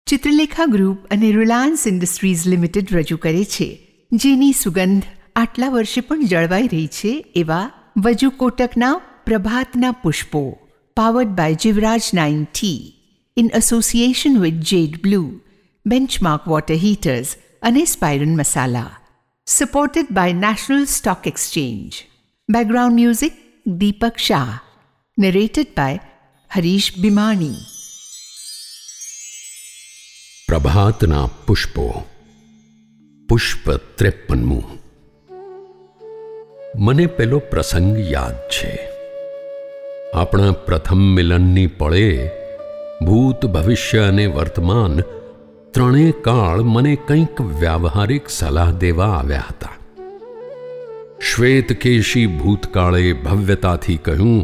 Chitralekha group અને Reliance Industries limited રજૂ કરે છે, જેની સુગંધ આટલા વર્ષે પણ જળવાઈ રહી છે એવા વજુ કોટકના પ્રભાતના પુષ્પો, powered by Jivraj 9T, in association with Jade blue, benchmark water heaters અને સ્પાયરન મસાલા. Supported by national stock exchange. Background music Deepak Shah. Narrated by Harish Bhimani. પ્રભાતના પુષ્પો, પુષ્પ 53. મને પેલો પ્રસંગ યાદ છે. આપણા પ્રથમ મિલનની પળે ભૂત, ભવિષ્ય અને વર્તમાન ત્રણેય કાળ મને કંઈક વ્યાવહારિક સલાહ દેવા આવ્યા હતા. શ્વેતકેશી ભૂતકાળે ભવ્યતાથી કહ્યું,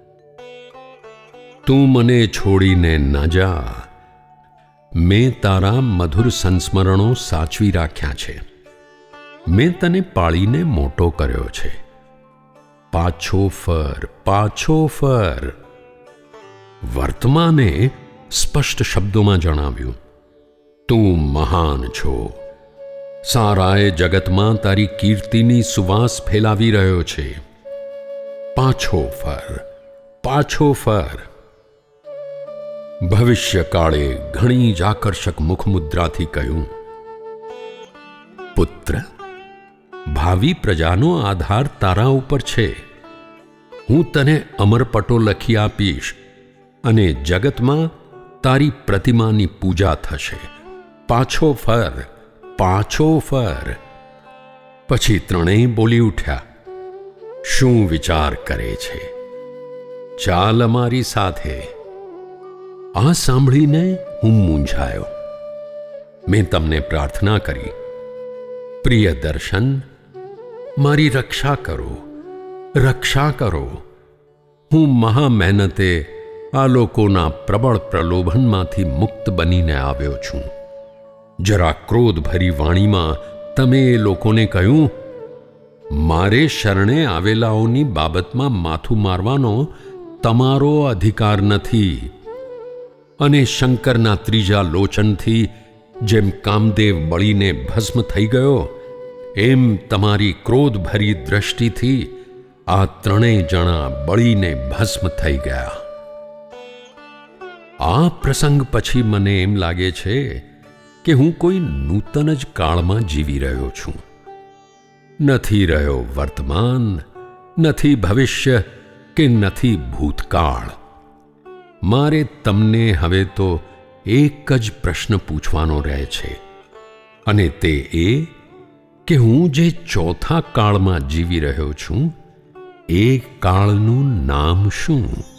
તું મને છોડીને ન જા. મેં તારા મધુર સંસ્મરણો સાચવી રાખ્યા છે. મેં તને પાળીને મોટો કર્યો છે. પાછો ફર, પાછો ફર. વર્તમાને સ્પષ્ટ શબ્દોમાં જણાવ્યું, તું મહાન છો. સારાએ જગતમાં તારી કીર્તિની સુવાસ ફેલાવી રહ્યો છે. પાછો ફર, પાછો ફર. ભવિષ્યકાળે ઘણી જ આકર્ષક મુખમુદ્રાથી કહ્યું, પુત્ર, ભાવિ પ્રજાનો આધાર તારા ઉપર છે. હું તને અમરપટો લખી આપીશ અને જગતમાં તારી પ્રતિમાની પૂજા થશે. પાછો ફર, પાછો ફર. પછી ત્રણેય બોલી ઉઠ્યા, શું વિચાર કરે છે? ચાલ અમારી સાથે. આ સાંભળીને હું મૂંઝાયો. મેં તમને પ્રાર્થના કરી, પ્રિય દર્શન, મારી રક્ષા કરો, રક્ષા કરો. હું મહા મહેનતે આ લોકોના પ્રબળ પ્રલોભનમાંથી મુક્ત બનીને આવ્યો છું. જરા ક્રોધભરી વાણીમાં તમે એ લોકોને કહ્યું, મારે શરણે આવેલાઓની બાબતમાં માથું મારવાનો તમારો અધિકાર નથી. અને શંકરના ત્રીજા લોચનથી જેમ કામદેવ બળીને ભસ્મ થઈ ગયો, એમ તમારી ક્રોધભરી દ્રષ્ટિથી આ ત્રણેય જણા બળીને ભસ્મ થઈ ગયા. આ પ્રસંગ પછી મને એમ લાગે છે કે હું કોઈ નૂતન જ કાળમાં જીવી રહ્યો છું. નથી રહ્યો વર્તમાન, નથી ભવિષ્ય કે નથી ભૂતકાળ. મારે તમને હવે તો એક જ પ્રશ્ન પૂછવાનો રહે છે, અને તે એ કે હું જે ચોથા કાળમાં જીવી રહ્યો છું, એ કાળનું નામ શું?